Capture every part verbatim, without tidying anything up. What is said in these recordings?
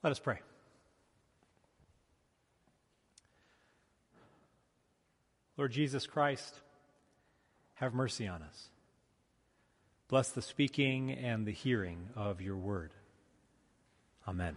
Let us pray. Lord Jesus Christ, have mercy on us. Bless the speaking and the hearing of your word. Amen.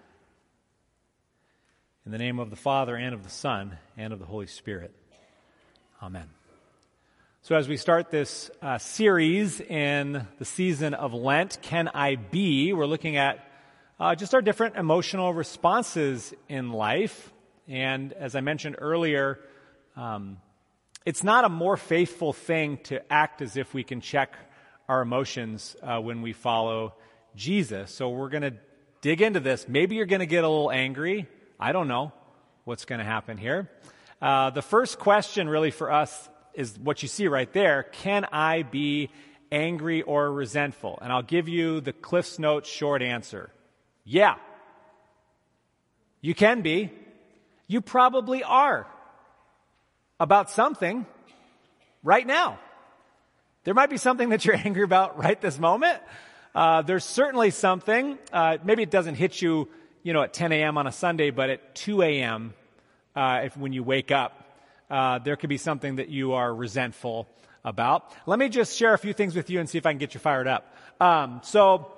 In the name of the Father, and of the Son, and of the Holy Spirit. Amen. So as we start this uh, series in the season of Lent, Can I Be? We're looking at uh, just our different emotional responses in life. And as I mentioned earlier, um, it's not a more faithful thing to act as if we can check our emotions uh, when we follow Jesus. So we're going to dig into this. Maybe you're going to get a little angry. I don't know what's going to happen here. Uh, the first question really for us is what you see right there. Can I be angry or resentful? And I'll give you the Cliff's Notes short answer. Yeah. You can be. You probably are. About something right now. There might be something that you're angry about right this moment. Uh, there's certainly something, uh, maybe it doesn't hit you, you know, at ten a.m. on a Sunday, but at two a.m., uh, if when you wake up, uh, there could be something that you are resentful about. Let me just share a few things with you and see if I can get you fired up. Um, so,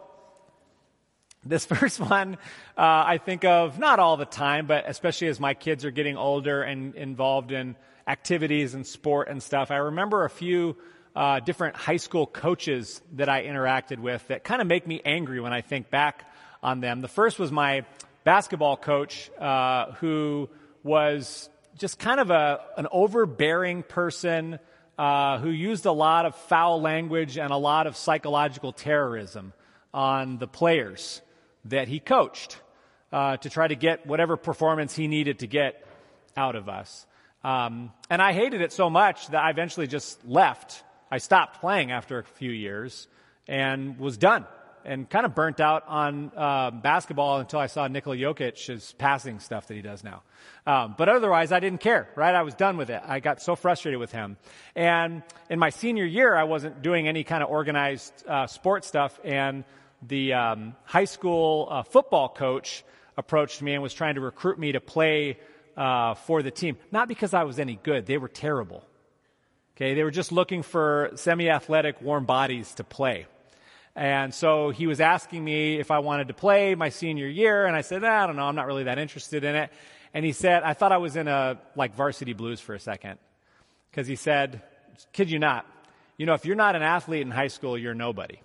this first one, uh, I think of not all the time, but especially as my kids are getting older and involved in activities and sport and stuff. I remember a few uh, different high school coaches that I interacted with that kind of make me angry when I think back on them. The first was my basketball coach, uh, who was just kind of a an overbearing person uh, who used a lot of foul language and a lot of psychological terrorism on the players that he coached uh, to try to get whatever performance he needed to get out of us. Um, and I hated it so much that I eventually just left. I stopped playing after a few years and was done and kind of burnt out on uh, basketball until I saw Nikola Jokic's passing stuff that he does now. Um, but otherwise, I didn't care, right? I was done with it. I got so frustrated with him. And in my senior year, I wasn't doing any kind of organized uh, sports stuff, and the um, high school uh, football coach approached me and was trying to recruit me to play Uh, for the team. Not because I was any good. They were terrible. Okay, they were just looking for semi-athletic, warm bodies to play. And so he was asking me if I wanted to play my senior year, and I said, I don't know, I'm not really that interested in it. And he said, I thought I was in a, like, Varsity Blues for a second. Because he said, kid you not, you know, if you're not an athlete in high school, you're nobody.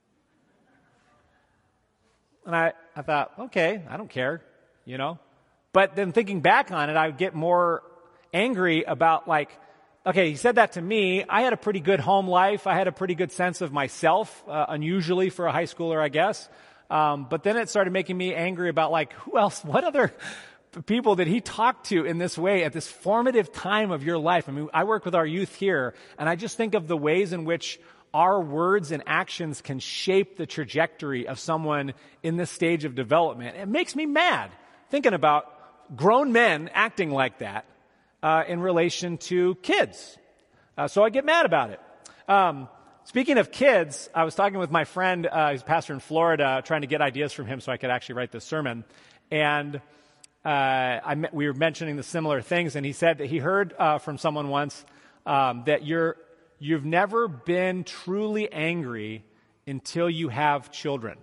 And I, I thought, okay, I don't care, you know. But then thinking back on it, I would get more angry about, like, okay, he said that to me. I had a pretty good home life. I had a pretty good sense of myself, uh, unusually for a high schooler, I guess. Um, but then it started making me angry about, like, who else, what other people did he talk to in this way at this formative time of your life? I mean, I work with our youth here, and I just think of the ways in which our words and actions can shape the trajectory of someone in this stage of development. It makes me mad thinking about grown men acting like that uh, in relation to kids. Uh, so I get mad about it. Um, speaking of kids, I was talking with my friend, uh, who's a pastor in Florida, trying to get ideas from him so I could actually write this sermon. And uh, I me- we were mentioning the similar things, and he said that he heard uh, from someone once um, that you're, you've never been truly angry until you have children.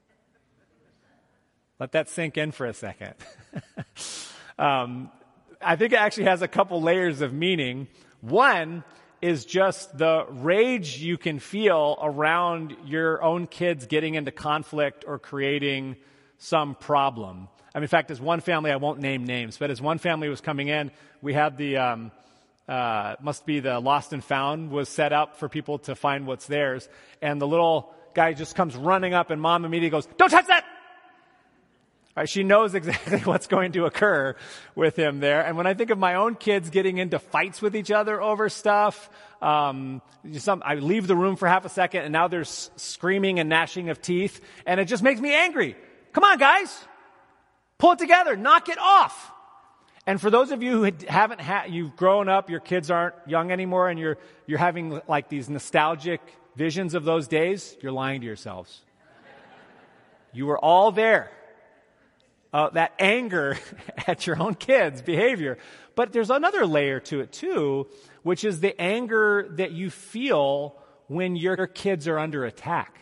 Let that sink in for a second. um, I think it actually has a couple layers of meaning. One is just the rage you can feel around your own kids getting into conflict or creating some problem. I mean, in fact, as one family, I won't name names, but as one family was coming in, we had the, um, uh, must be the Lost and Found was set up for people to find what's theirs. And the little guy just comes running up, and mom immediately goes, "Don't touch that!" Right, she knows exactly what's going to occur with him there. And when I think of my own kids getting into fights with each other over stuff, um, some, I leave the room for half a second, and now there's screaming and gnashing of teeth, and it just makes me angry. Come on, guys. Pull it together. Knock it off. And for those of you who haven't had, you've grown up, your kids aren't young anymore, and you're you're having like these nostalgic visions of those days, you're lying to yourselves. You were all there. uh, that anger at your own kids' behavior. But there's another layer to it too, which is the anger that you feel when your kids are under attack.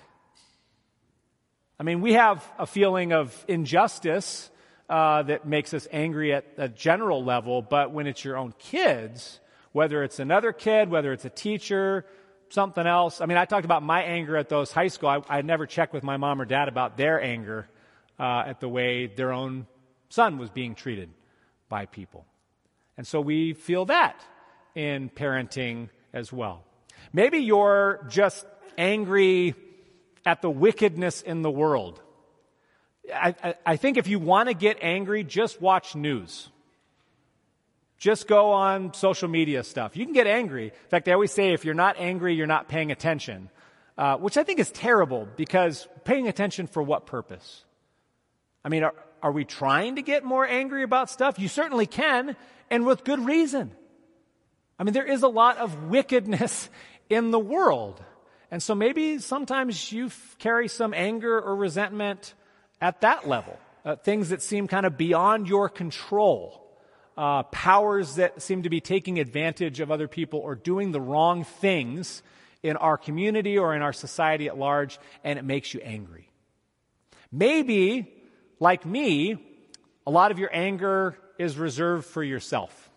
I mean, we have a feeling of injustice uh, that makes us angry at a general level, but when it's your own kids, whether it's another kid, whether it's a teacher, something else. I mean, I talked about my anger at those high school. I, I never checked with my mom or dad about their anger uh, at the way their own son was being treated by people. And so we feel that in parenting as well. Maybe you're just angry at the wickedness in the world. I, I, I think if you want to get angry, just watch news. Just go on social media stuff. You can get angry. In fact, they always say if you're not angry, you're not paying attention, uh, which I think is terrible, because paying attention for what purpose? I mean, are, are we trying to get more angry about stuff? You certainly can, and with good reason. I mean, there is a lot of wickedness in the world. And so maybe sometimes you f- carry some anger or resentment at that level, uh, things that seem kind of beyond your control. Uh, powers that seem to be taking advantage of other people or doing the wrong things in our community or in our society at large, and it makes you angry. Maybe, like me, a lot of your anger is reserved for yourself.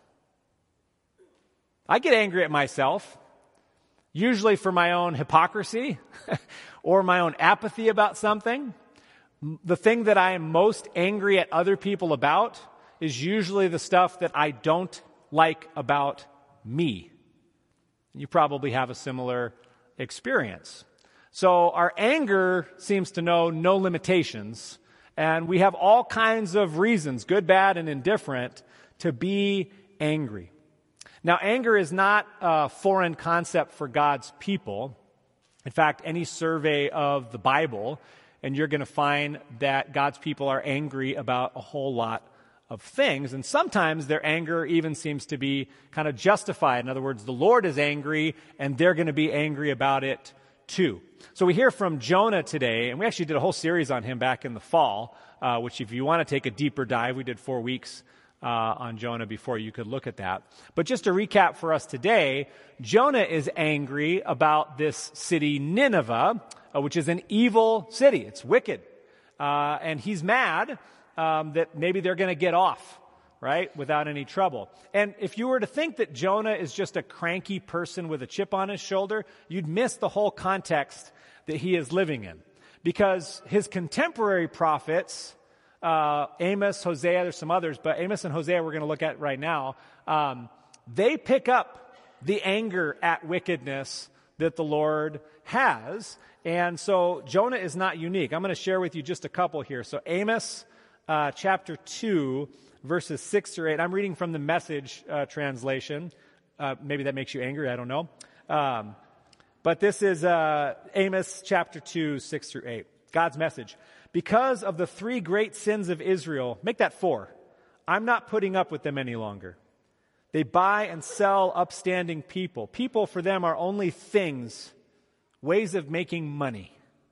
I get angry at myself, usually for my own hypocrisy or my own apathy about something. The thing that I am most angry at other people about is usually the stuff that I don't like about me. You probably have a similar experience. So our anger seems to know no limitations, and we have all kinds of reasons, good, bad, and indifferent, to be angry. Now, anger is not a foreign concept for God's people. In fact, any survey of the Bible, and you're going to find that God's people are angry about a whole lot of things, and sometimes their anger even seems to be kind of justified. In other words, the Lord is angry, and they're going to be angry about it too. So we hear from Jonah today, and we actually did a whole series on him back in the fall, uh, which if you want to take a deeper dive, we did four weeks uh, on Jonah before. You could look at that. But just to recap for us today, Jonah is angry about this city Nineveh, uh, which is an evil city. It's wicked. Uh, and he's mad Um, that maybe they're going to get off, right, without any trouble. And if you were to think that Jonah is just a cranky person with a chip on his shoulder, you'd miss the whole context that he is living in. Because his contemporary prophets, uh, Amos, Hosea, there's some others, but Amos and Hosea we're going to look at right now, um, they pick up the anger at wickedness that the Lord has. And so Jonah is not unique. I'm going to share with you just a couple here. So Amos Uh, chapter two, verses six through eight. I'm reading from the Message uh, translation. Uh, maybe that makes you angry. I don't know. Um, but this is uh, Amos chapter two, six through eight. God's message. Because of the three great sins of Israel, make that four. I'm not putting up with them any longer. They buy and sell upstanding people. People for them are only things, ways of making money.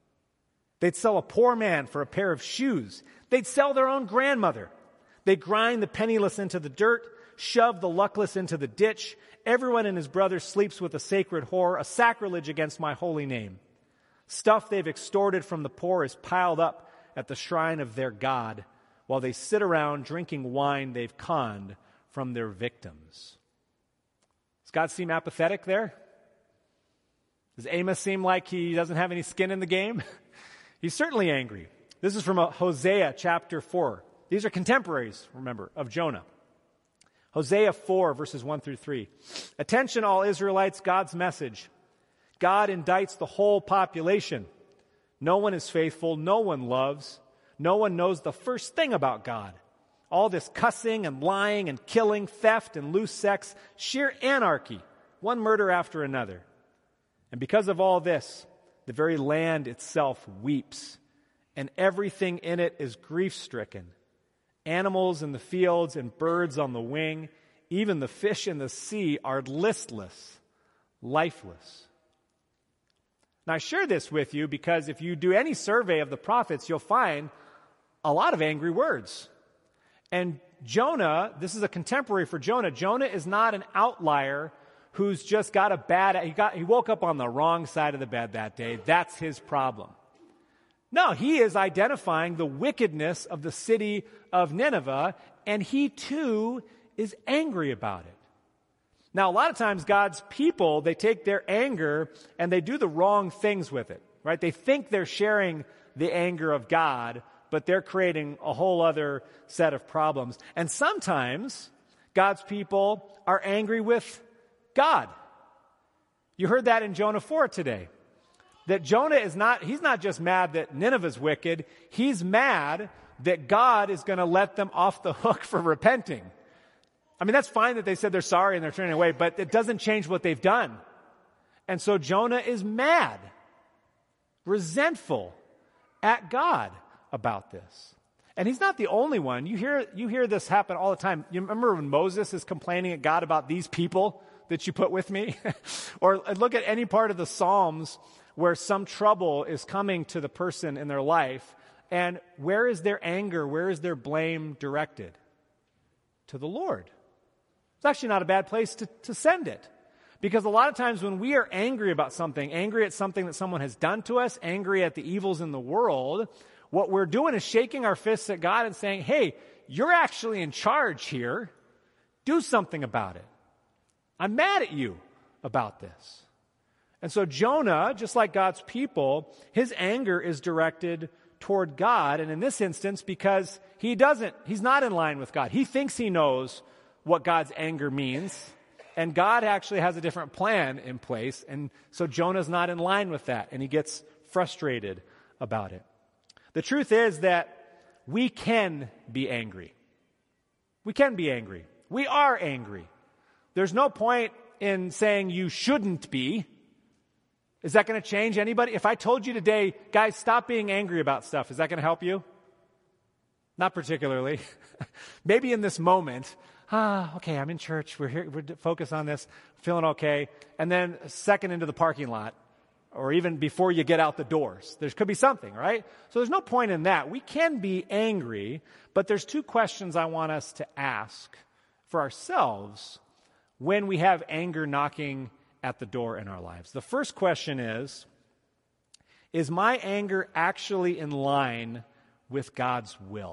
They'd sell a poor man for a pair of shoes. They'd sell their own grandmother. They grind the penniless into the dirt, shove the luckless into the ditch. Everyone and his brother sleeps with a sacred whore, a sacrilege against my holy name. Stuff they've extorted from the poor is piled up at the shrine of their God, while they sit around drinking wine they've conned from their victims. Does God seem apathetic there? Does Amos seem like he doesn't have any skin in the game? He's certainly angry. This is from Hosea chapter four. These are contemporaries, remember, of Jonah. Hosea four, verses one through three. Attention, all Israelites, God's message. God indicts the whole population. No one is faithful. No one loves. No one knows the first thing about God. All this cussing and lying and killing, theft and loose sex, sheer anarchy, one murder after another. And because of all this, the very land itself weeps, and everything in it is grief-stricken. Animals in the fields and birds on the wing, even the fish in the sea are listless, lifeless. Now, I share this with you because if you do any survey of the prophets, you'll find a lot of angry words. And Jonah, this is a contemporary for Jonah. Jonah is not an outlier who's just got a bad, he got, he woke up on the wrong side of the bed that day. That's his problem. No, he is identifying the wickedness of the city of Nineveh, and he too is angry about it. Now, a lot of times God's people, they take their anger and they do the wrong things with it, right? They think they're sharing the anger of God, but they're creating a whole other set of problems. And sometimes God's people are angry with God. You heard that in Jonah four today. That Jonah is not, he's not just mad that Nineveh's wicked, he's mad that God is going to let them off the hook for repenting. I mean, that's fine that they said they're sorry and they're turning away, but it doesn't change what they've done. And so Jonah is mad, resentful at God about this. And he's not the only one. You hear, you hear this happen all the time. You remember when Moses is complaining at God about these people that you put with me? Or look at any part of the Psalms where some trouble is coming to the person in their life, and where is their anger, where is their blame directed? To the Lord. It's actually not a bad place to, to send it. Because a lot of times when we are angry about something, angry at something that someone has done to us, angry at the evils in the world, what we're doing is shaking our fists at God and saying, hey, you're actually in charge here. Do something about it. I'm mad at you about this. And so Jonah, just like God's people, his anger is directed toward God. And in this instance, because he doesn't, he's not in line with God. He thinks he knows what God's anger means. And God actually has a different plan in place. And so Jonah's not in line with that. And he gets frustrated about it. The truth is that we can be angry. We can be angry. We are angry. There's no point in saying you shouldn't be. Is that going to change anybody? If I told you today, guys, stop being angry about stuff, is that going to help you? Not particularly. Maybe in this moment, ah, okay, I'm in church, we're here, we're focused on this, feeling okay. And then a second into the parking lot, or even before you get out the doors, there could be something, right? So there's no point in that. We can be angry, but there's two questions I want us to ask for ourselves when we have anger knocking at the door in our lives. The first question is, is my anger actually in line with God's will?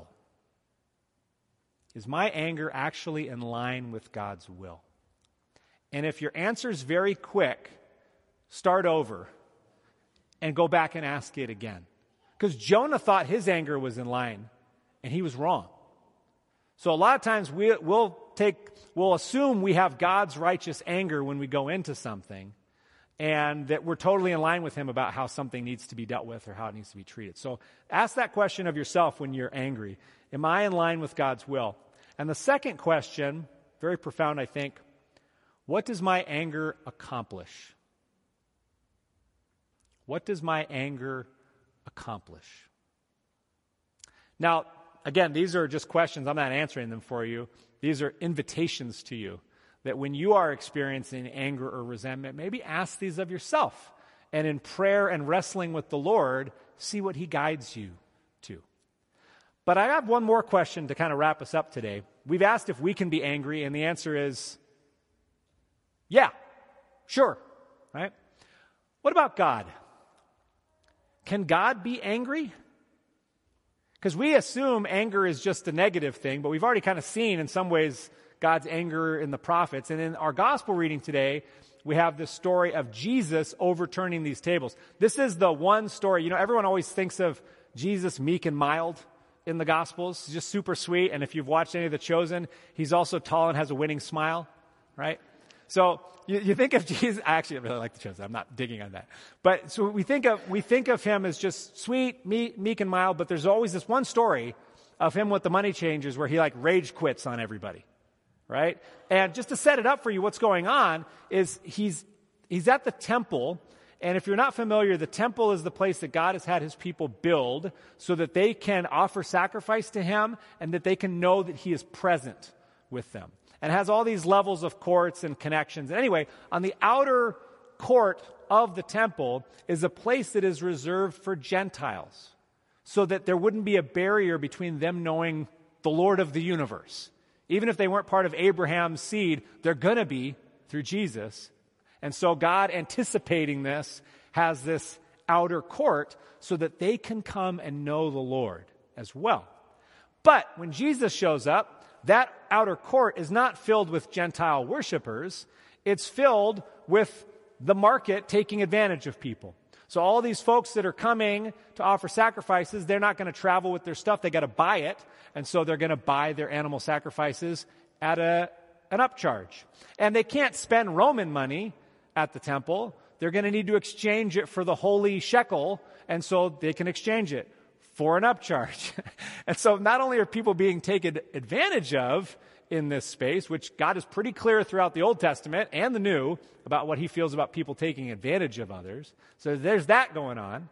Is my anger actually in line with God's will? And if your answer is very quick, start over and go back and ask it again. Because Jonah thought his anger was in line, and he was wrong. So a lot of times we, we'll take, we'll assume we have God's righteous anger when we go into something, and that we're totally in line with him about how something needs to be dealt with or how it needs to be treated. So ask that question of yourself when you're angry. Am I in line with God's will? And the second question, very profound, I think, what does my anger accomplish? What does my anger accomplish? Now, again, these are just questions. I'm not answering them for you. These are invitations to you that when you are experiencing anger or resentment, maybe ask these of yourself. And in prayer and wrestling with the Lord, see what he guides you to. But I have one more question to kind of wrap us up today. We've asked if we can be angry, and the answer is, yeah, sure, right? What about God? Can God be angry? Because we assume anger is just a negative thing, but we've already kind of seen in some ways God's anger in the prophets. And in our gospel reading today, we have this story of Jesus overturning these tables. This is the one story, you know, everyone always thinks of Jesus meek and mild in the Gospels. He's just super sweet. And if you've watched any of The Chosen, he's also tall and has a winning smile, right? So you, you think of Jesus, I actually really like The Chosen. I'm not digging on that. But so we think of, we think of him as just sweet, meek, meek and mild, but there's always this one story of him with the money changers where he like rage quits on everybody, right? And just to set it up for you, what's going on is he's, he's at the temple. And if you're not familiar, the temple is the place that God has had his people build so that they can offer sacrifice to him and that they can know that he is present with them. And has all these levels of courts and connections. And anyway, on the outer court of the temple is a place that is reserved for Gentiles. so that there wouldn't be a barrier between them knowing the Lord of the universe. Even if they weren't part of Abraham's seed, they're going to be through Jesus. And so God, anticipating this, has this outer court so that they can come and know the Lord as well. But when Jesus shows up, that outer court is not filled with Gentile worshipers. It's filled with the market taking advantage of people. So all these folks that are coming to offer sacrifices, they're not going to travel with their stuff. They got to buy it. And so they're going to buy their animal sacrifices at a, an upcharge. And they can't spend Roman money at the temple. They're going to need to exchange it for the holy shekel. And so they can exchange it for an upcharge. And so not only are people being taken advantage of in this space, which God is pretty clear throughout the Old Testament and the New about what he feels about people taking advantage of others. So there's that going on.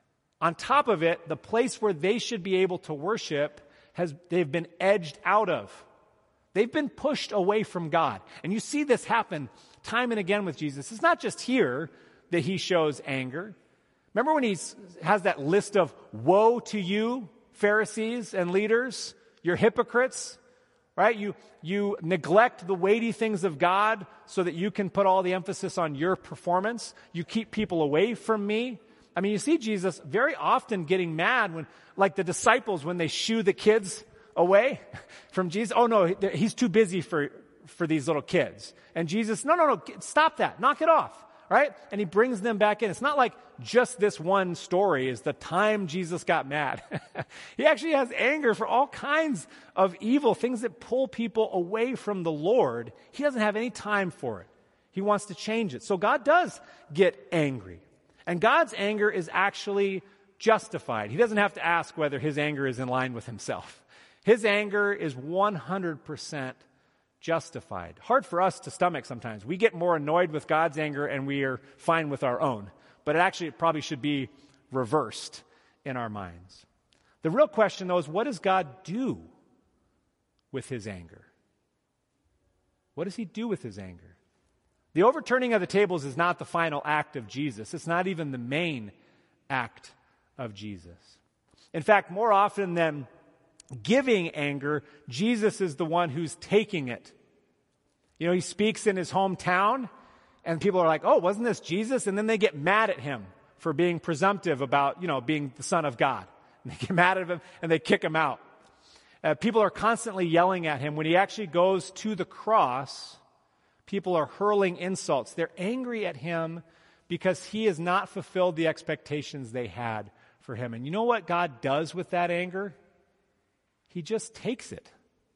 On top of it, the place where they should be able to worship, has they've been edged out of. They've been pushed away from God. And you see this happen time and again with Jesus. It's not just here that he shows anger. Remember when he has that list of woe to you, Pharisees and leaders, you're hypocrites? Right? You, you neglect the weighty things of God so that you can put all the emphasis on your performance. You keep people away from me. I mean, you see Jesus very often getting mad when, like the disciples, when they shoo the kids away from Jesus. Oh no, he's too busy for, for these little kids. And Jesus, no, no, no, stop that. Knock it off. Right? And he brings them back in. It's not like just this one story is the time Jesus got mad. He actually has anger for all kinds of evil, things that pull people away from the Lord. He doesn't have any time for it. He wants to change it. So God does get angry. And God's anger is actually justified. He doesn't have to ask whether his anger is in line with himself. His anger is one hundred percent justified. Hard for us to stomach sometimes. We get more annoyed with God's anger and we are fine with our own. But it actually it probably should be reversed in our minds. The real question, though, is what does God do with his anger? What does he do with his anger? The overturning of the tables is not the final act of Jesus. It's not even the main act of Jesus. In fact, more often than giving anger, Jesus is the one who's taking it. You know, he speaks in his hometown, and people are like, oh, wasn't this Jesus? And then they get mad at him for being presumptive about, you know, being the Son of God. And they get mad at him, and they kick him out. Uh, people are constantly yelling at him. When he actually goes to the cross, people are hurling insults. They're angry at him because he has not fulfilled the expectations they had for him. And you know what God does with that anger? He just takes it.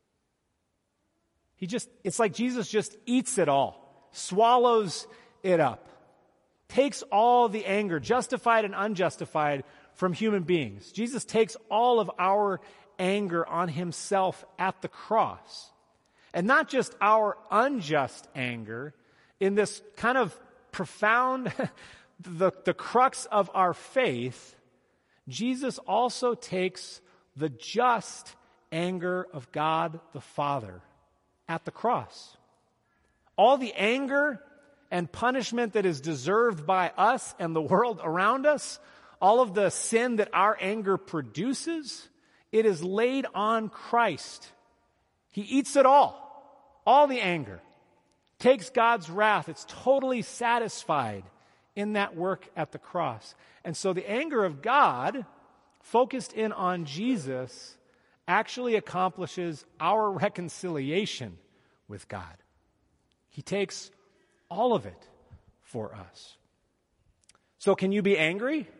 He just, it's like Jesus just eats it all, swallows it up, takes all the anger, justified and unjustified, from human beings. Jesus takes all of our anger on himself at the cross. And not just our unjust anger, in this kind of profound, the, the crux of our faith, Jesus also takes the just anger of God the Father at the cross. All the anger and punishment that is deserved by us and the world around us, all of the sin that our anger produces, it is laid on Christ. He eats it all, all the anger, takes God's wrath. It's totally satisfied in that work at the cross. And so the anger of God, focused in on Jesus, actually accomplishes our reconciliation with God. He takes all of it for us. So can you be angry?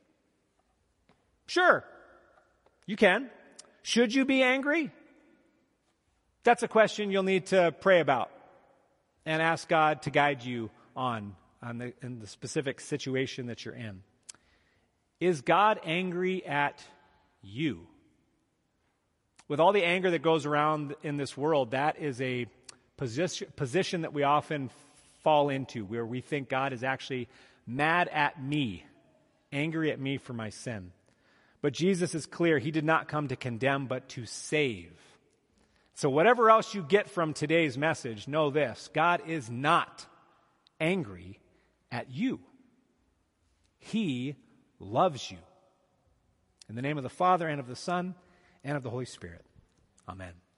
Sure, you can. Should you be angry? That's a question you'll need to pray about and ask God to guide you on, on the, in the specific situation that you're in. Is God angry at you? With all the anger that goes around in this world, that is a position, position that we often fall into, where we think God is actually mad at me, angry at me for my sin. But Jesus is clear. He did not come to condemn, but to save. So whatever else you get from today's message, know this: God is not angry at you. He loves you. In the name of the Father, and of the Son, and of the Holy Spirit. Amen.